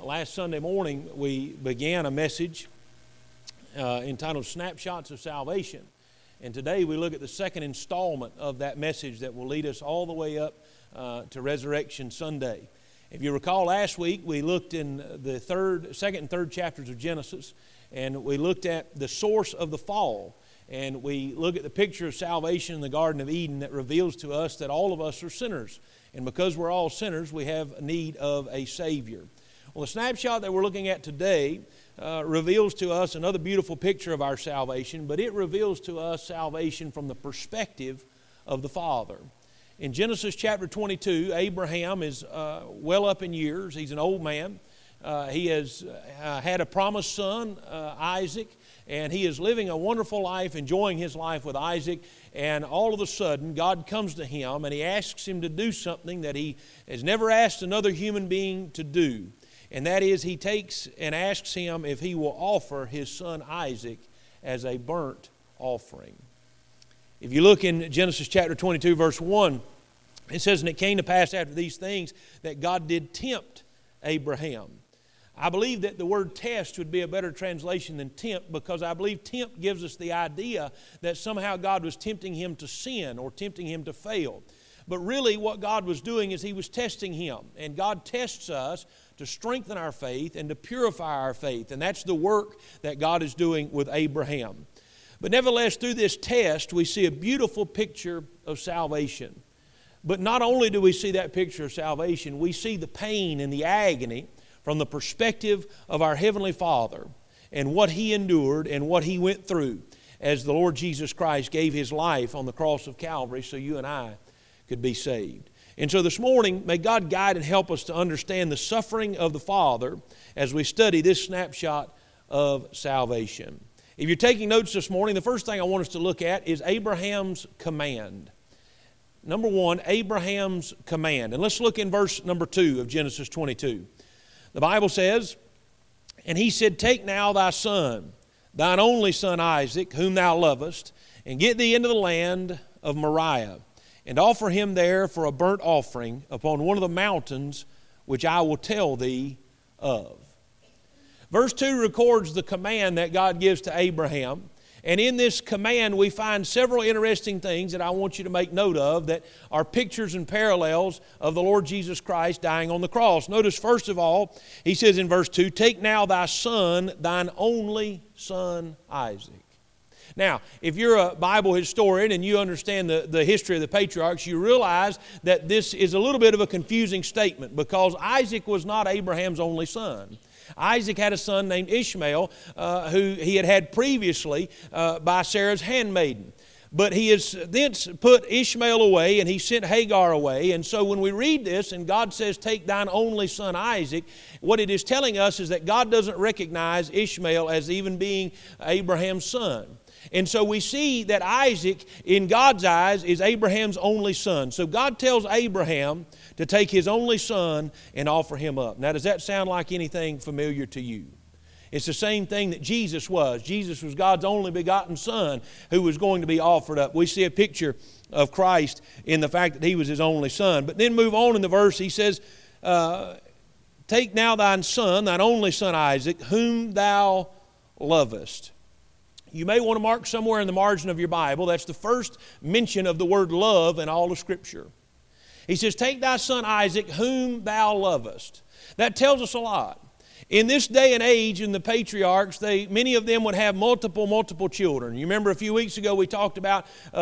Last Sunday morning, we began a message entitled Snapshots of Salvation. And today we look at the second installment of that message that will lead us all the way up to Resurrection Sunday. If you recall, last week we looked in the second and third chapters of Genesis, and we looked at the source of the fall. And we look at the picture of salvation in the Garden of Eden that reveals to us that all of us are sinners. And because we're all sinners, we have need of a Savior. Well, the snapshot that we're looking at today reveals to us another beautiful picture of our salvation, but it reveals to us salvation from the perspective of the Father. In Genesis chapter 22, Abraham is well up in years. He's an old man. He has had a promised son, Isaac, and he is living a wonderful life, enjoying his life with Isaac. And all of a sudden, God comes to him and he asks him to do something that he has never asked another human being to do. And that is, he takes and asks him if he will offer his son Isaac as a burnt offering. If you look in Genesis chapter 22, verse 1, it says, "And it came to pass after these things that God did tempt Abraham." I believe that the word test would be a better translation than tempt, because I believe tempt gives us the idea that somehow God was tempting him to sin or tempting him to fail. But really what God was doing is he was testing him. And God tests us to strengthen our faith and to purify our faith. And that's the work that God is doing with Abraham. But nevertheless, through this test, we see a beautiful picture of salvation. But not only do we see that picture of salvation, we see the pain and the agony from the perspective of our Heavenly Father and what He endured and what He went through as the Lord Jesus Christ gave His life on the cross of Calvary so you and I could be saved. And so this morning, may God guide and help us to understand the suffering of the Father as we study this snapshot of salvation. If you're taking notes this morning, the first thing I want us to look at is Abraham's command. Number one, Abraham's command. And let's look in verse number 2 of Genesis 22. The Bible says, "And he said, Take now thy son, thine only son Isaac, whom thou lovest, and get thee into the land of Moriah, and offer him there for a burnt offering upon one of the mountains which I will tell thee of." Verse 2 records the command that God gives to Abraham. And in this command we find several interesting things that I want you to make note of that are pictures and parallels of the Lord Jesus Christ dying on the cross. Notice first of all, he says in verse 2, "Take now thy son, thine only son Isaac." Now, if you're a Bible historian and you understand the history of the patriarchs, you realize that this is a little bit of a confusing statement, because Isaac was not Abraham's only son. Isaac had a son named Ishmael, who he had previously by Sarah's handmaiden. But he has thence put Ishmael away, and he sent Hagar away. And so when we read this and God says, "Take thine only son Isaac," what it is telling us is that God doesn't recognize Ishmael as even being Abraham's son. And so we see that Isaac, in God's eyes, is Abraham's only son. So God tells Abraham to take his only son and offer him up. Now, does that sound like anything familiar to you? It's the same thing that Jesus was. Jesus was God's only begotten son who was going to be offered up. We see a picture of Christ in the fact that he was his only son. But then move on in the verse, he says, "Take now thine son, thine only son Isaac, whom thou lovest." You may want to mark somewhere in the margin of your Bible, that's the first mention of the word love in all of Scripture. He says, "Take thy son Isaac, whom thou lovest." That tells us a lot. In this day and age, in the patriarchs, many of them would have multiple children. You remember a few weeks ago we talked about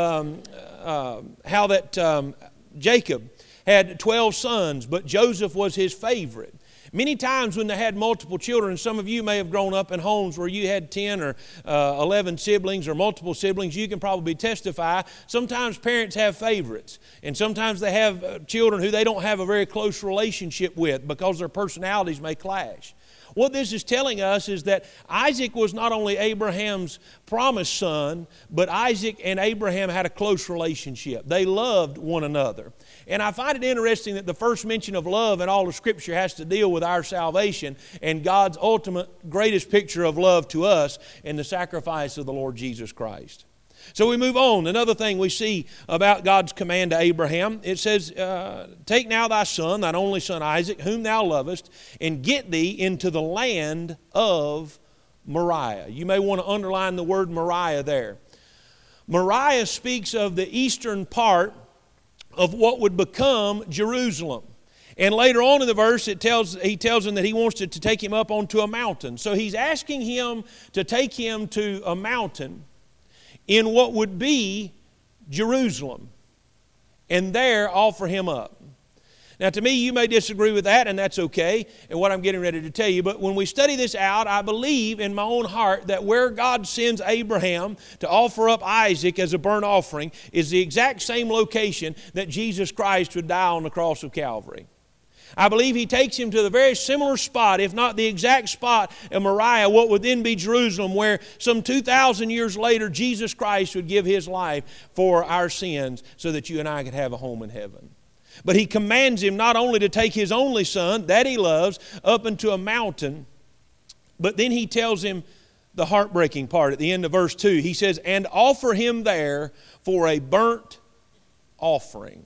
how that Jacob had 12 sons, but Joseph was his favorite. Many times when they had multiple children, some of you may have grown up in homes where you had 10 or 11 siblings or multiple siblings. You can probably testify. Sometimes parents have favorites. And sometimes they have children who they don't have a very close relationship with because their personalities may clash. What this is telling us is that Isaac was not only Abraham's promised son, but Isaac and Abraham had a close relationship. They loved one another. And I find it interesting that the first mention of love in all of Scripture has to deal with our salvation and God's ultimate greatest picture of love to us in the sacrifice of the Lord Jesus Christ. So we move on. Another thing we see about God's command to Abraham, it says, take now thy son, thine only son Isaac, whom thou lovest, and get thee into the land of Moriah. You may want to underline the word Moriah there. Moriah speaks of the eastern part of what would become Jerusalem. And later on in the verse, he tells him that he wants to take him up onto a mountain. So he's asking him to take him to a mountain in what would be Jerusalem, and there offer him up. Now, to me, you may disagree with that, and that's okay, and what I'm getting ready to tell you. But when we study this out, I believe in my own heart that where God sends Abraham to offer up Isaac as a burnt offering is the exact same location that Jesus Christ would die on the cross of Calvary. I believe he takes him to the very similar spot, if not the exact spot of Moriah, what would then be Jerusalem, where some 2,000 years later Jesus Christ would give his life for our sins so that you and I could have a home in heaven. But he commands him not only to take his only son, that he loves, up into a mountain, but then he tells him the heartbreaking part at the end of verse 2. He says, and offer him there for a burnt offering.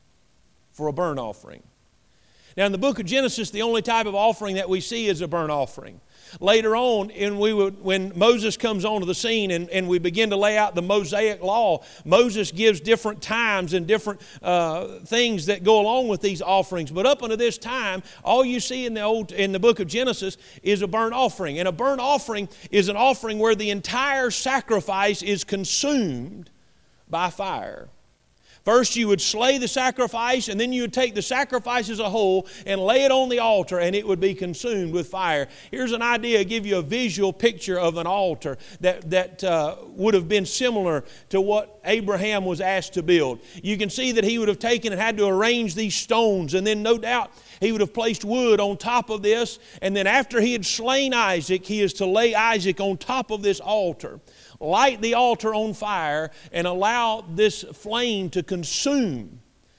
For a burnt offering. Now, in the book of Genesis, the only type of offering that we see is a burnt offering. Later on, when Moses comes onto the scene and we begin to lay out the Mosaic law, Moses gives different times and different things that go along with these offerings. But up until this time, all you see in the book of Genesis is a burnt offering. And a burnt offering is an offering where the entire sacrifice is consumed by fire. First, you would slay the sacrifice, and then you would take the sacrifice as a whole and lay it on the altar, and it would be consumed with fire. Here's an idea, give you a visual picture of an altar that would have been similar to what Abraham was asked to build. You can see that he would have taken and had to arrange these stones, and then no doubt he would have placed wood on top of this, and then after he had slain Isaac, he is to lay Isaac on top of this altar. Light the altar on fire and allow this flame to consume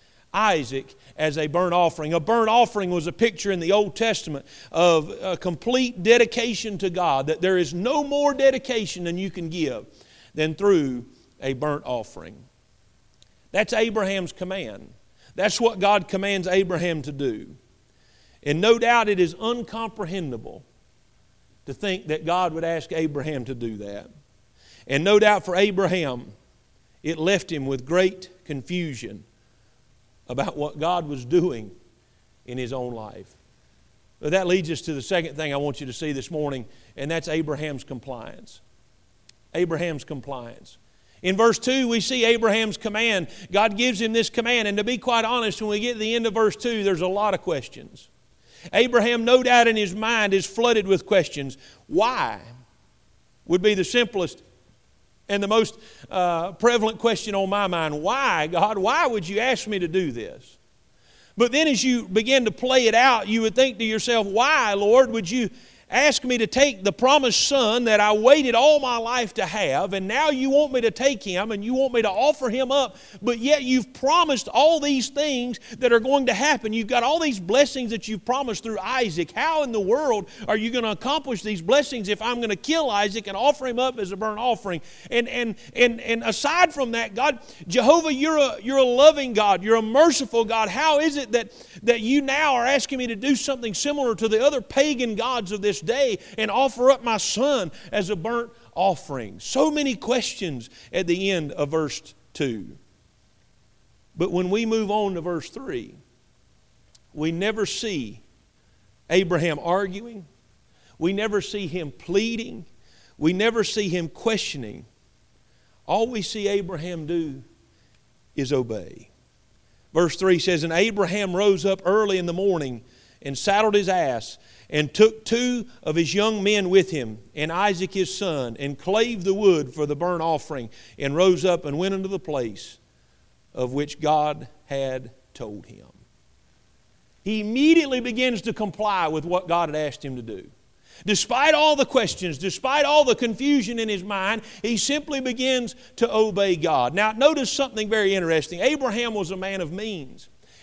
Isaac as a burnt offering. A burnt offering was a picture in the Old Testament of a complete dedication to God, that there is no more dedication than you can give than through a burnt offering. That's Abraham's command. That's what God commands Abraham to do. And no doubt it is incomprehensible to think that God would ask Abraham to do that. And no doubt for Abraham, it left him with great confusion about what God was doing in his own life. But that leads us to the second thing I want you to see this morning, and that's Abraham's compliance. Abraham's compliance. In verse 2, we see Abraham's command. God gives him this command, and to be quite honest, when we get to the end of verse 2, there's a lot of questions. Abraham, no doubt in his mind, is flooded with questions. Why would be the simplest and the most prevalent question on my mind. Why, God? Why would you ask me to do this? But then as you begin to play it out, you would think to yourself, why, Lord, would you ask me to take the promised son that I waited all my life to have, and now you want me to take him and you want me to offer him up, but yet you've promised all these things that are going to happen. You've got all these blessings that you've promised through Isaac. How in the world are you going to accomplish these blessings if I'm going to kill Isaac and offer him up as a burnt offering? And aside from that, God, Jehovah, you're a loving God. You're a merciful God. How is it that you now are asking me to do something similar to the other pagan gods of this day and offer up my son as a burnt offering? So many questions at the end of verse 2. But when we move on to verse 3, we never see Abraham arguing. We never see him pleading. We never see him questioning. All we see Abraham do is obey. Verse 3 says, and Abraham rose up early in the morning and saddled his ass, and took 2 of his young men with him, and Isaac his son, and clave the wood for the burnt offering, and rose up and went unto the place of which God had told him. He immediately begins to comply with what God had asked him to do. Despite all the questions, despite all the confusion in his mind, he simply begins to obey God. Now, notice something very interesting. Abraham was a man of means.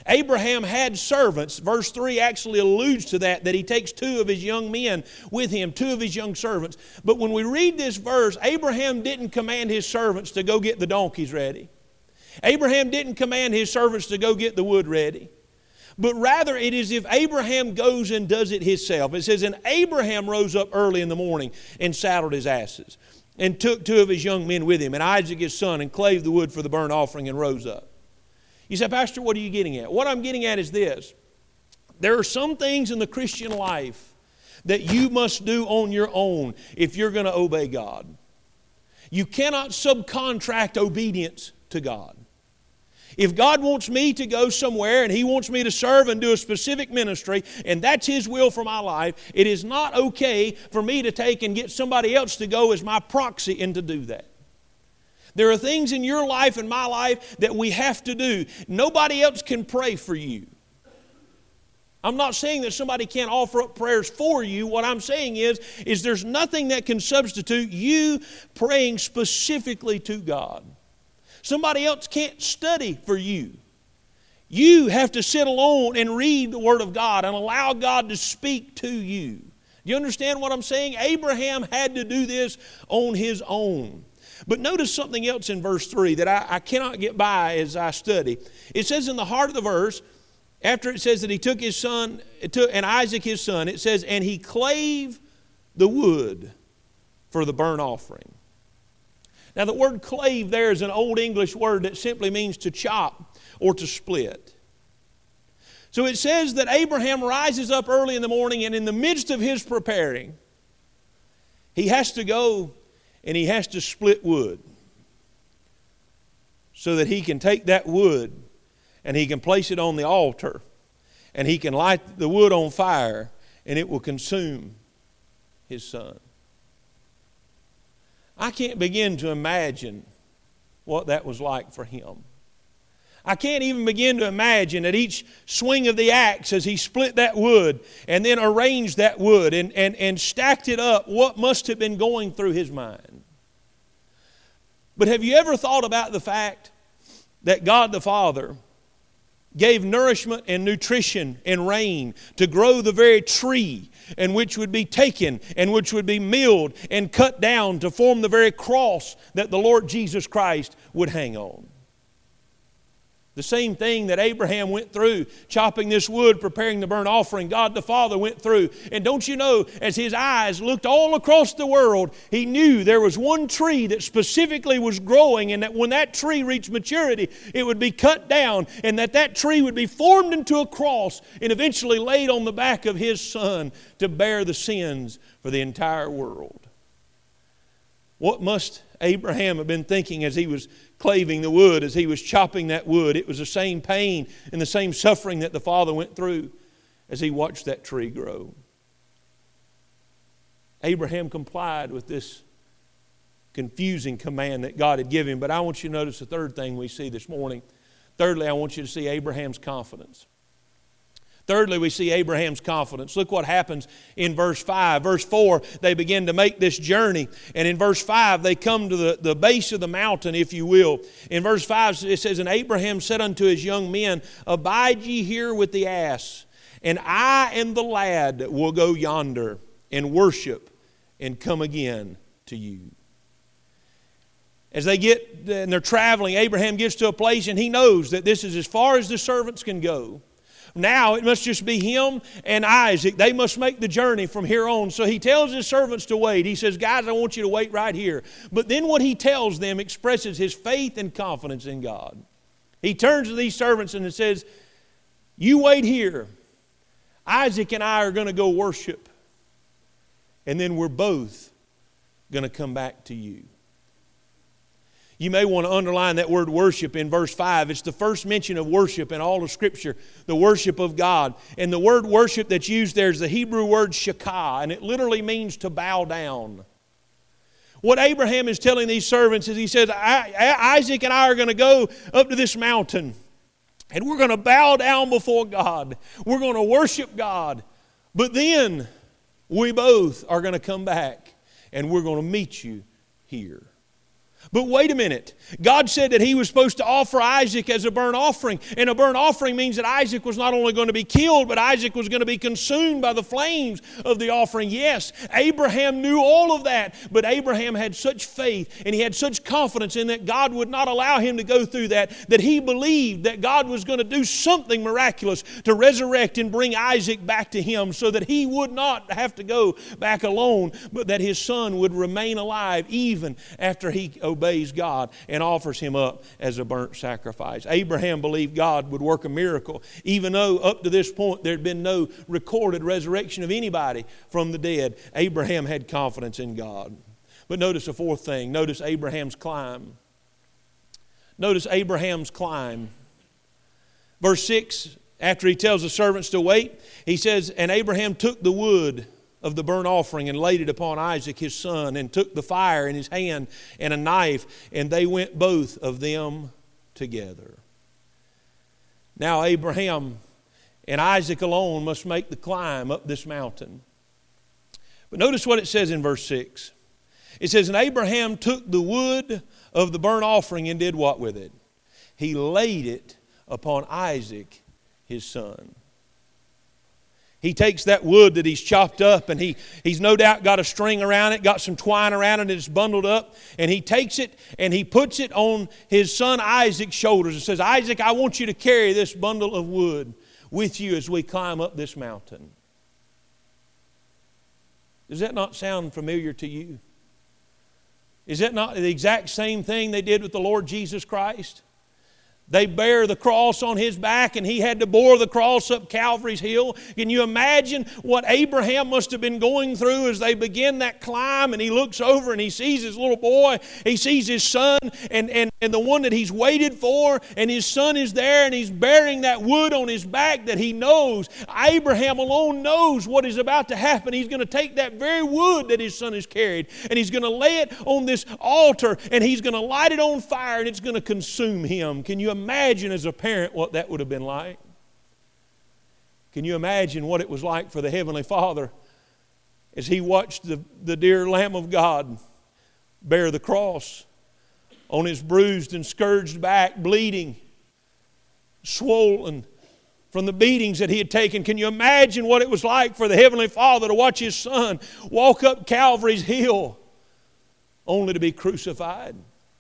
Abraham had servants. Verse 3 actually alludes to that he takes 2 of his young men with him, 2 of his young servants. But when we read this verse, Abraham didn't command his servants to go get the donkeys ready. Abraham didn't command his servants to go get the wood ready. But rather it is if Abraham goes and does it himself. It says, and Abraham rose up early in the morning and saddled his asses and took 2 of his young men with him and Isaac his son and clave the wood for the burnt offering and rose up. You say, Pastor, what are you getting at? What I'm getting at is this. There are some things in the Christian life that you must do on your own if you're going to obey God. You cannot subcontract obedience to God. If God wants me to go somewhere and He wants me to serve and do a specific ministry, and that's His will for my life, it is not okay for me to take and get somebody else to go as my proxy and to do that. There are things in your life and my life that we have to do. Nobody else can pray for you. I'm not saying that somebody can't offer up prayers for you. What I'm saying is there's nothing that can substitute you praying specifically to God. Somebody else can't study for you. You have to sit alone and read the Word of God and allow God to speak to you. Do you understand what I'm saying? Abraham had to do this on his own. But notice something else in verse 3 that I cannot get by as I study. It says in the heart of the verse, after it says that he took his son, and Isaac his son, it says, and he clave the wood for the burnt offering. Now the word clave there is an old English word that simply means to chop or to split. So it says that Abraham rises up early in the morning, and in the midst of his preparing, he has to go and he has to split wood so that he can take that wood and he can place it on the altar and he can light the wood on fire and it will consume his son. I can't begin to imagine what that was like for him. I can't even begin to imagine at each swing of the axe as he split that wood and then arranged that wood and stacked it up, what must have been going through his mind. But have you ever thought about the fact that God the Father gave nourishment and nutrition and rain to grow the very tree, and which would be taken and which would be milled and cut down to form the very cross that the Lord Jesus Christ would hang on? The same thing that Abraham went through, chopping this wood, preparing the burnt offering, God the Father went through. And don't you know, as his eyes looked all across the world, he knew there was one tree that specifically was growing, and that when that tree reached maturity, it would be cut down, and that tree would be formed into a cross and eventually laid on the back of his son to bear the sins for the entire world. What must Abraham have been thinking as he was claving the wood, as he was chopping that wood? It was the same pain and the same suffering that the father went through as he watched that tree grow. Abraham complied with this confusing command that God had given him. But I want you to notice the third thing we see this morning. Thirdly, I want you to see Abraham's confidence. Thirdly, we see Abraham's confidence. Look what happens in verse 5. Verse 4, they begin to make this journey. And in verse 5, they come to the base of the mountain, if you will. In verse 5, it says, and Abraham said unto his young men, abide ye here with the ass, and I and the lad will go yonder and worship and come again to you. As they get, and they're traveling, Abraham gets to a place and he knows that this is as far as the servants can go. Now it must just be him and Isaac. They must make the journey from here on. So he tells his servants to wait. He says, guys, I want you to wait right here. But then what he tells them expresses his faith and confidence in God. He turns to these servants and says, you wait here. Isaac and I are going to go worship. And then we're both going to come back to you. You may want to underline that word worship in verse 5. It's the first mention of worship in all of Scripture, the worship of God. And the word worship that's used there is the Hebrew word shakah, and it literally means to bow down. What Abraham is telling these servants is he says, Isaac and I are going to go up to this mountain, and we're going to bow down before God. We're going to worship God. But then we both are going to come back, and we're going to meet you here. But wait a minute. God said that He was supposed to offer Isaac as a burnt offering. And a burnt offering means that Isaac was not only going to be killed, but Isaac was going to be consumed by the flames of the offering. Yes, Abraham knew all of that. But Abraham had such faith and he had such confidence in that God would not allow him to go through that he believed that God was going to do something miraculous to resurrect and bring Isaac back to him so that he would not have to go back alone, but that his son would remain alive even after he obeys God and offers him up as a burnt sacrifice. Abraham believed God would work a miracle, even though up to this point there had been no recorded resurrection of anybody from the dead. Abraham had confidence in God. But notice a fourth thing. Notice Abraham's climb. Notice Abraham's climb. Verse 6, after he tells the servants to wait, he says, "And Abraham took the wood of the burnt offering and laid it upon Isaac his son, and took the fire in his hand and a knife, and they went both of them together." Now Abraham and Isaac alone must make the climb up this mountain. But notice what it says in verse 6. It says, "And Abraham took the wood of the burnt offering and did what with it? He laid it upon Isaac his son." He takes that wood that he's chopped up, and he's no doubt got a string around it, got some twine around it, and it's bundled up. And he takes it and he puts it on his son Isaac's shoulders and says, "Isaac, I want you to carry this bundle of wood with you as we climb up this mountain." Does that not sound familiar to you? Is that not the exact same thing they did with the Lord Jesus Christ? They bear the cross on His back, and He had to bore the cross up Calvary's hill. Can you imagine what Abraham must have been going through as they begin that climb? And he looks over and he sees his little boy. He sees his son and the one that he's waited for. And his son is there, and he's bearing that wood on his back that he knows. Abraham alone knows what is about to happen. He's going to take that very wood that his son has carried, and he's going to lay it on this altar, and he's going to light it on fire, and it's going to consume him. Can you imagine as a parent what that would have been like? Can you imagine what it was like for the Heavenly Father as He watched the dear Lamb of God bear the cross on His bruised and scourged back, bleeding, swollen from the beatings that He had taken? Can you imagine what it was like for the Heavenly Father to watch His Son walk up Calvary's hill only to be crucified?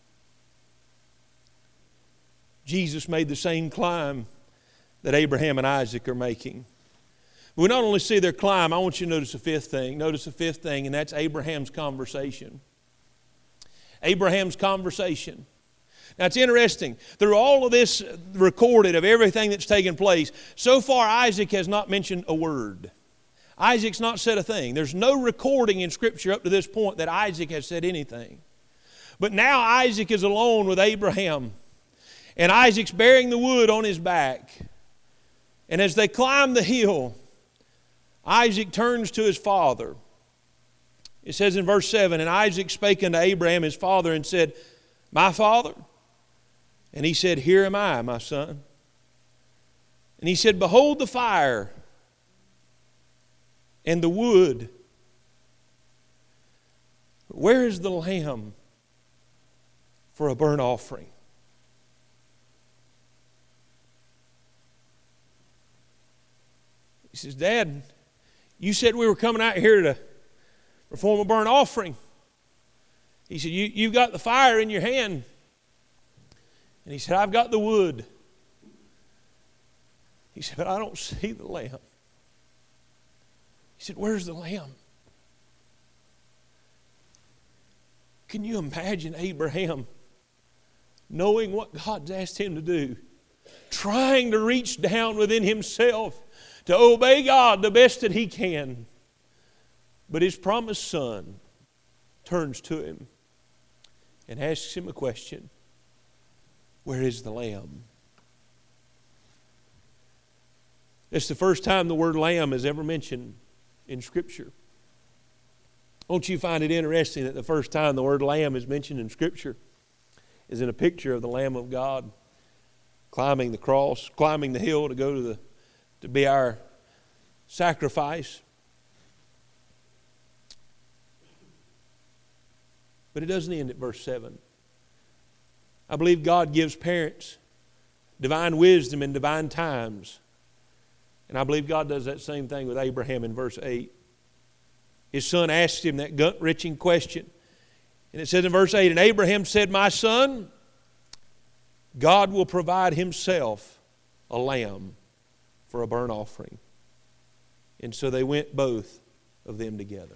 Jesus made the same climb that Abraham and Isaac are making. We not only see their climb, I want you to notice the fifth thing. Notice the fifth thing, and that's Abraham's conversation. Abraham's conversation. Now it's interesting. Through all of this recorded of everything that's taken place, so far Isaac has not mentioned a word. Isaac's not said a thing. There's no recording in Scripture up to this point that Isaac has said anything. But now Isaac is alone with Abraham. And Isaac's bearing the wood on his back. And as they climb the hill, Isaac turns to his father. It says in verse 7, "And Isaac spake unto Abraham his father and said, My father? And he said, Here am I, my son. And he said, Behold the fire and the wood. Where is the lamb for a burnt offering?" He says, "Dad, you said we were coming out here to perform a burnt offering." He said, you've got the fire in your hand. And he said, "I've got the wood." He said, "But I don't see the lamb." He said, "Where's the lamb?" Can you imagine Abraham knowing what God's asked him to do, trying to reach down within himself to obey God the best that he can? But his promised son turns to him and asks him a question. Where is the lamb? It's the first time the word lamb is ever mentioned in Scripture. Don't you find it interesting that the first time the word lamb is mentioned in Scripture is in a picture of the Lamb of God climbing the cross, climbing the hill to go to be our sacrifice. But it doesn't end at verse 7. I believe God gives parents divine wisdom in divine times. And I believe God does that same thing with Abraham in verse 8. His son asked him that gut-wrenching question. And it says in verse 8, and Abraham said, my son, God will provide himself a lamb for a burnt offering. And so they went both of them together.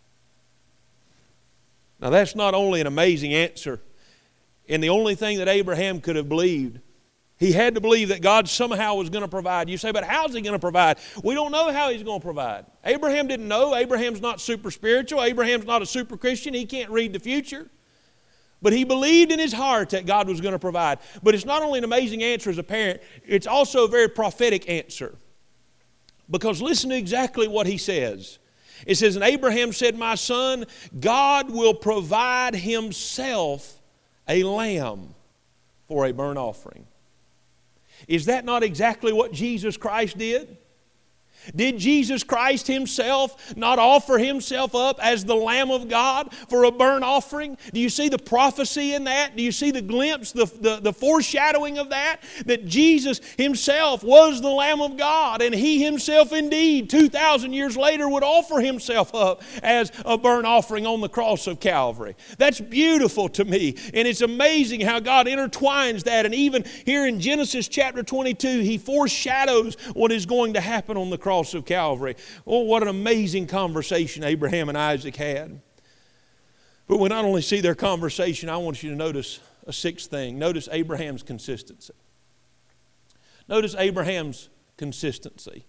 Now that's not only an amazing answer, and the only thing that Abraham could have believed. He had to believe that God somehow was going to provide. You say, but how's He going to provide? We don't know how He's going to provide. Abraham didn't know. Abraham's not super spiritual. Abraham's not a super Christian. He can't read the future. But he believed in his heart that God was going to provide. But it's not only an amazing answer as a parent, it's also a very prophetic answer. Because listen to exactly what he says. It says, and Abraham said, my son, God will provide Himself a lamb for a burnt offering. Is that not exactly what Jesus Christ did? Did Jesus Christ Himself not offer Himself up as the Lamb of God for a burnt offering? Do you see the prophecy in that? Do you see the glimpse, the foreshadowing of that? That Jesus Himself was the Lamb of God, and He Himself indeed 2,000 years later would offer Himself up as a burnt offering on the cross of Calvary. That's beautiful to me, and it's amazing how God intertwines that, and even here in Genesis chapter 22, He foreshadows what is going to happen on the cross of Calvary. Oh, what an amazing conversation Abraham and Isaac had. But we not only see their conversation, I want you to notice a sixth thing. Notice Abraham's consistency. Notice Abraham's consistency.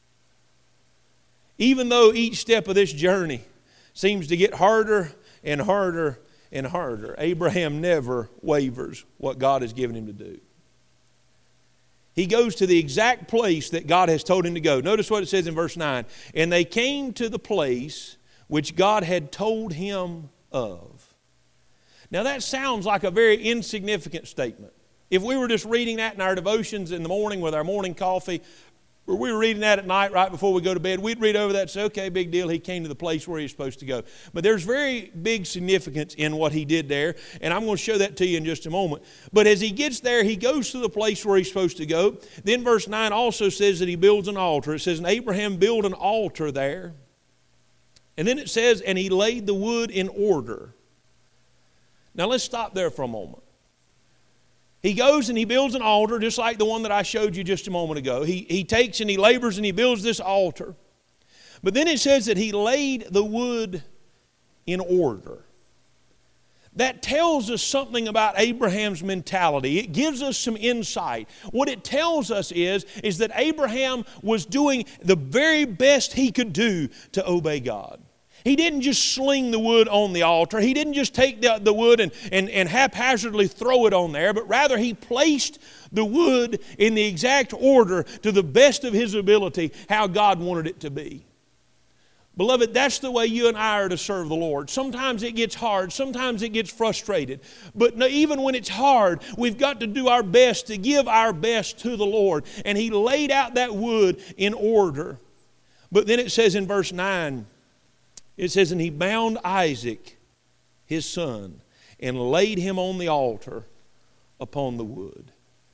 Even though each step of this journey seems to get harder and harder and harder, Abraham never wavers what God has given him to do. He goes to the exact place that God has told him to go. Notice what it says in verse 9. And they came to the place which God had told him of. Now that sounds like a very insignificant statement. If we were just reading that in our devotions in the morning with our morning coffee, or we were reading that at night right before we go to bed, we'd read over that and say, okay, big deal, he came to the place where he's supposed to go. But there's very big significance in what he did there, and I'm going to show that to you in just a moment. But as he gets there, he goes to the place where he's supposed to go. Then verse 9 also says that he builds an altar. It says, and Abraham built an altar there. And then it says, and he laid the wood in order. Now let's stop there for a moment. He goes and he builds an altar just like the one that I showed you just a moment ago. He takes and he labors and he builds this altar. But then it says that he laid the wood in order. That tells us something about Abraham's mentality. It gives us some insight. What it tells us is that Abraham was doing the very best he could do to obey God. He didn't just sling the wood on the altar. He didn't just take the wood and haphazardly throw it on there, but rather he placed the wood in the exact order to the best of his ability, how God wanted it to be. Beloved, that's the way you and I are to serve the Lord. Sometimes it gets hard. Sometimes it gets frustrated. But even when it's hard, we've got to do our best to give our best to the Lord. And he laid out that wood in order. But then it says in verse 9, it says, and he bound Isaac, his son, and laid him on the altar upon the wood.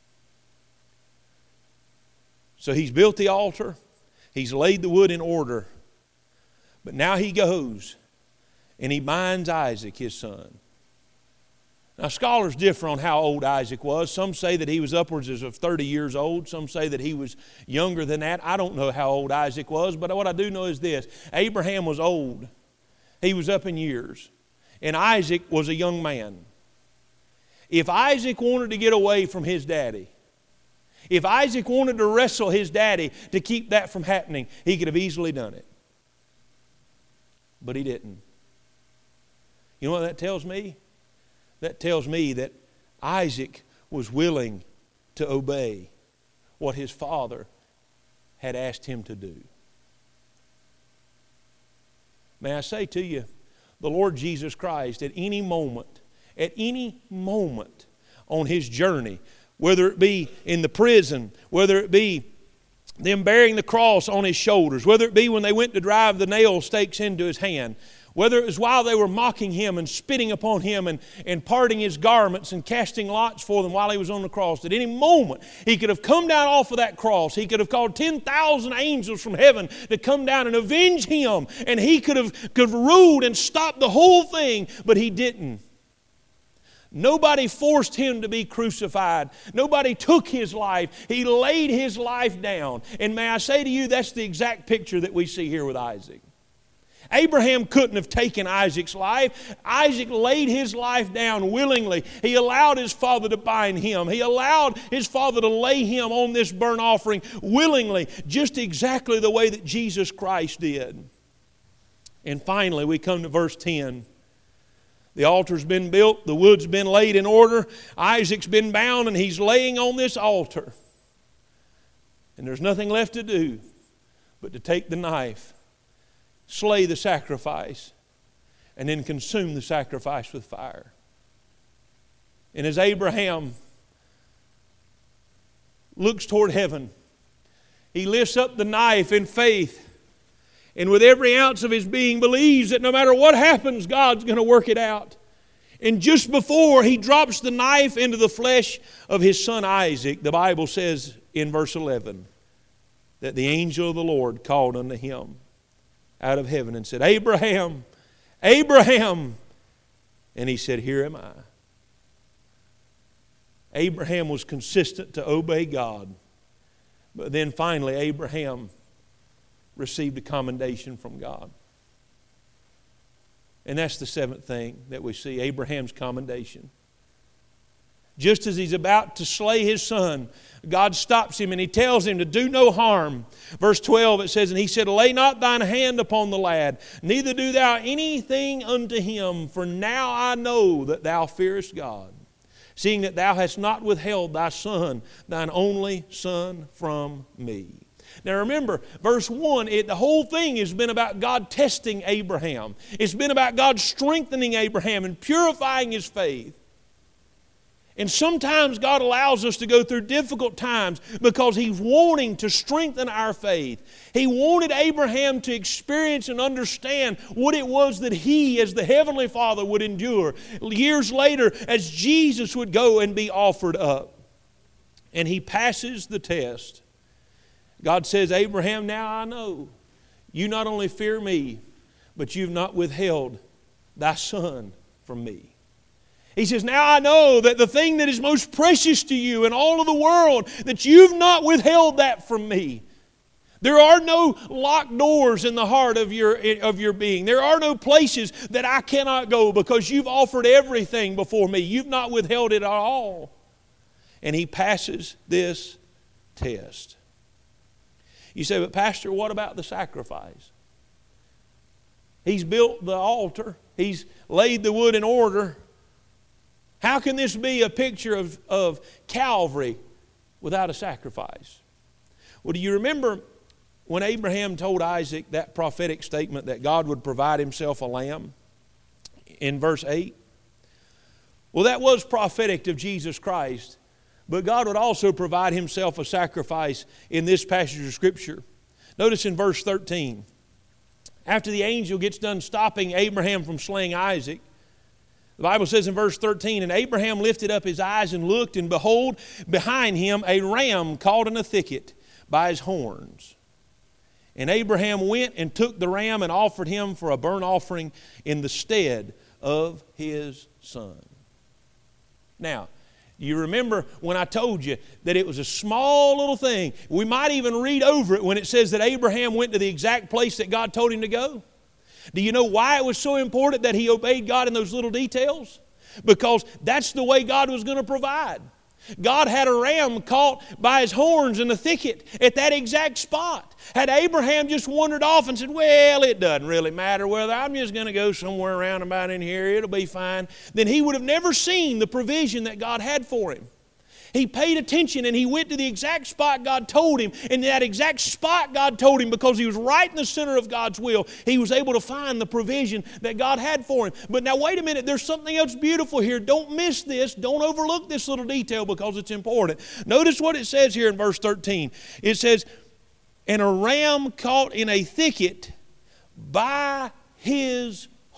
So he's built the altar. He's laid the wood in order. But now he goes and he binds Isaac, his son. Now scholars differ on how old Isaac was. Some say that he was upwards of 30 years old. Some say that he was younger than that. I don't know how old Isaac was, but what I do know is this. Abraham was old. He was up in years. And Isaac was a young man. If Isaac wanted to get away from his daddy, if Isaac wanted to wrestle his daddy to keep that from happening, he could have easily done it. But he didn't. You know what that tells me? That tells me that Isaac was willing to obey what his father had asked him to do. May I say to you, the Lord Jesus Christ at any moment on his journey, whether it be in the prison, whether it be them bearing the cross on his shoulders, whether it be when they went to drive the nail stakes into his hand, Whether it was while they were mocking him and spitting upon him and parting his garments and casting lots for them while he was on the cross. At any moment, he could have come down off of that cross. He could have called 10,000 angels from heaven to come down and avenge him. And he could have ruled and stopped the whole thing, but he didn't. Nobody forced him to be crucified. Nobody took his life. He laid his life down. And may I say to you, that's the exact picture that we see here with Isaac. Abraham couldn't have taken Isaac's life. Isaac laid his life down willingly. He allowed his father to bind him. He allowed his father to lay him on this burnt offering willingly, just exactly the way that Jesus Christ did. And finally, we come to verse 10. The altar's been built. The wood's been laid in order. Isaac's been bound, and he's laying on this altar. And there's nothing left to do but to take the knife, slay the sacrifice, and then consume the sacrifice with fire. And as Abraham looks toward heaven, he lifts up the knife in faith, and with every ounce of his being believes that no matter what happens, God's going to work it out. And just before he drops the knife into the flesh of his son Isaac, the Bible says in verse 11 that the angel of the Lord called unto him out of heaven and said, Abraham, Abraham. And he said, here am I. Abraham was consistent to obey God. But then finally, Abraham received a commendation from God. And that's the seventh thing that we see, Abraham's commendation. Just as he's about to slay his son, God stops him and he tells him to do no harm. Verse 12 it says, and he said, lay not thine hand upon the lad, neither do thou anything unto him, for now I know that thou fearest God, seeing that thou hast not withheld thy son, thine only son, from me. Now remember, verse 1, the whole thing has been about God testing Abraham. It's been about God strengthening Abraham and purifying his faith. And sometimes God allows us to go through difficult times because He's wanting to strengthen our faith. He wanted Abraham to experience and understand what it was that he, as the Heavenly Father, would endure. Years later, as Jesus would go and be offered up. And he passes the test. God says, Abraham, now I know you not only fear me, but you've not withheld thy son from me. He says, now I know that the thing that is most precious to you in all of the world, that you've not withheld that from me. There are no locked doors in the heart of your being. There are no places that I cannot go because you've offered everything before me. You've not withheld it at all. And he passes this test. You say, but Pastor, what about the sacrifice? He's built the altar. He's laid the wood in order. How can this be a picture of Calvary without a sacrifice? Well, do you remember when Abraham told Isaac that prophetic statement that God would provide himself a lamb in verse 8? Well, that was prophetic of Jesus Christ, but God would also provide himself a sacrifice in this passage of Scripture. Notice in verse 13, after the angel gets done stopping Abraham from slaying Isaac, the Bible says in verse 13, and Abraham lifted up his eyes and looked, and behold, behind him a ram caught in a thicket by his horns. And Abraham went and took the ram and offered him for a burnt offering in the stead of his son. Now, you remember when I told you that it was a small little thing? We might even read over it when it says that Abraham went to the exact place that God told him to go. Do you know why it was so important that he obeyed God in those little details? Because that's the way God was going to provide. God had a ram caught by his horns in the thicket at that exact spot. Had Abraham just wandered off and said, well, it doesn't really matter whether I'm just going to go somewhere around about in here, it'll be fine, then he would have never seen the provision that God had for him. He paid attention and he went to the exact spot God told him. And that exact spot God told him, because he was right in the center of God's will, he was able to find the provision that God had for him. But now wait a minute, there's something else beautiful here. Don't miss this. Don't overlook this little detail because it's important. Notice what it says here in verse 13. It says, and a ram caught in a thicket by his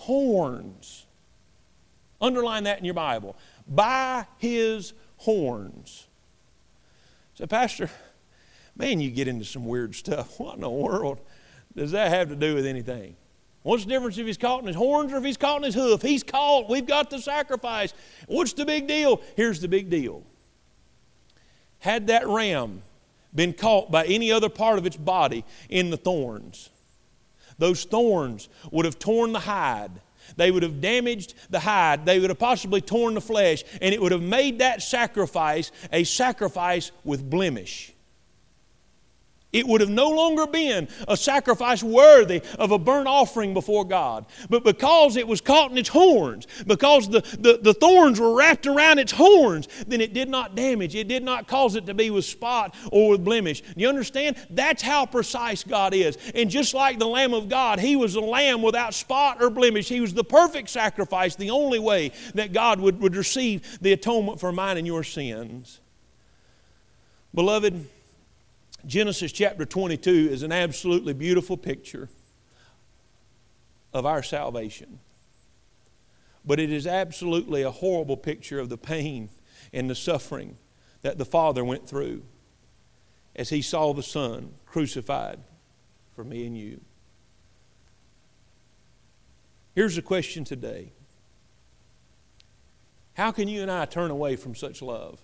horns. Underline that in your Bible. By His horns. So, Pastor, man, you get into some weird stuff. What in the world does that have to do with anything? What's the difference if He's caught in His horns or if He's caught in His hoof? He's caught. We've got the sacrifice. What's the big deal? Here's the big deal. Had that ram been caught by any other part of its body in the thorns, those thorns would have torn the hide. They would have damaged the hide. They would have possibly torn the flesh. And it would have made that sacrifice a sacrifice with blemish. It would have no longer been a sacrifice worthy of a burnt offering before God. But because it was caught in its horns, because the thorns were wrapped around its horns, then it did not damage. It did not cause it to be with spot or with blemish. You understand? That's how precise God is. And just like the Lamb of God, He was a lamb without spot or blemish. He was the perfect sacrifice, the only way that God would receive the atonement for mine and your sins. Beloved, Genesis chapter 22 is an absolutely beautiful picture of our salvation. But it is absolutely a horrible picture of the pain and the suffering that the Father went through as He saw the Son crucified for me and you. Here's the question today. How can you and I turn away from such love?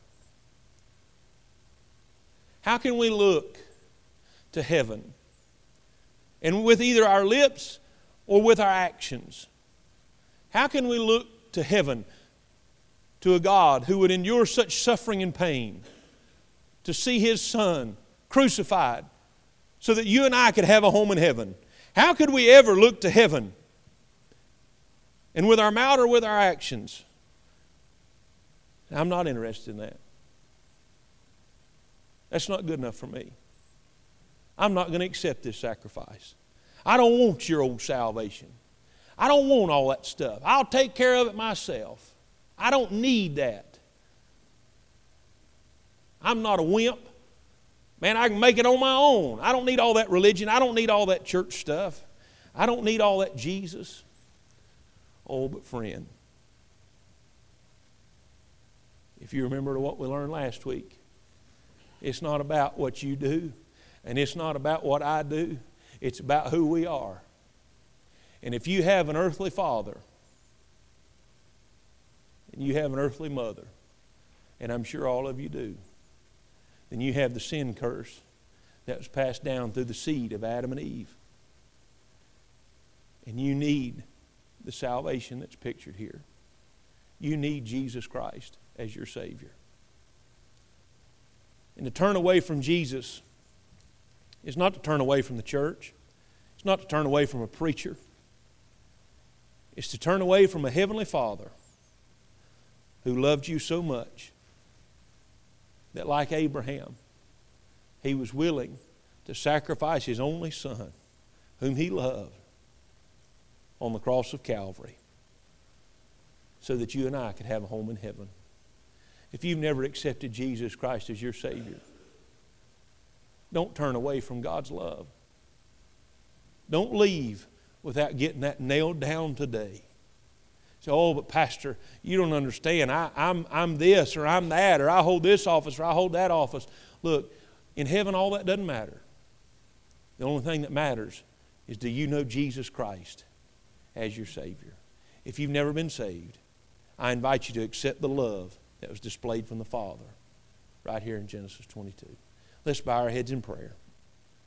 How can we look to heaven and with either our lips or with our actions? How can we look to heaven, to a God who would endure such suffering and pain, to see His Son crucified so that you and I could have a home in heaven? How could we ever look to heaven and with our mouth or with our actions? I'm not interested in that. That's not good enough for me. I'm not going to accept this sacrifice. I don't want your old salvation. I don't want all that stuff. I'll take care of it myself. I don't need that. I'm not a wimp. Man, I can make it on my own. I don't need all that religion. I don't need all that church stuff. I don't need all that Jesus. Oh, but friend, if you remember what we learned last week, it's not about what you do, and it's not about what I do. It's about who we are. And if you have an earthly father, and you have an earthly mother, and I'm sure all of you do, then you have the sin curse that was passed down through the seed of Adam and Eve. And you need the salvation that's pictured here. You need Jesus Christ as your Savior. And to turn away from Jesus is not to turn away from the church. It's not to turn away from a preacher. It's to turn away from a heavenly Father who loved you so much that, like Abraham, He was willing to sacrifice His only Son, whom He loved, on the cross of Calvary so that you and I could have a home in heaven. If you've never accepted Jesus Christ as your Savior, don't turn away from God's love. Don't leave without getting that nailed down today. Say, oh, but Pastor, you don't understand. I'm this or I'm that, or I hold this office or I hold that office. Look, in heaven all that doesn't matter. The only thing that matters is, do you know Jesus Christ as your Savior? If you've never been saved, I invite you to accept the love that was displayed from the Father right here in Genesis 22. Let's bow our heads in prayer.